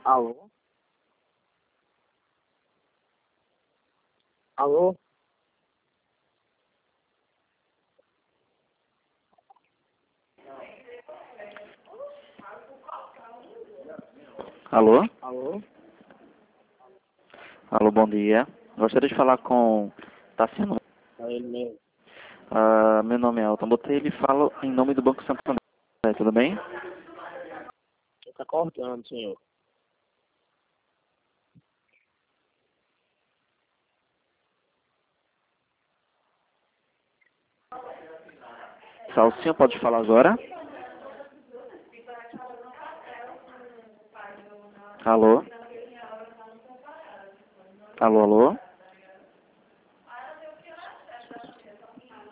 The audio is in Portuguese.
Alô? Alô? Alô? Alô? Alô, bom dia. Gostaria de falar com Tassiano. É ele mesmo. Meu nome é Elton. Botei ele fala em nome do Banco Santander. Tudo bem? Está cortando, senhor. Salsinha, pode falar agora? Alô? Alô, alô?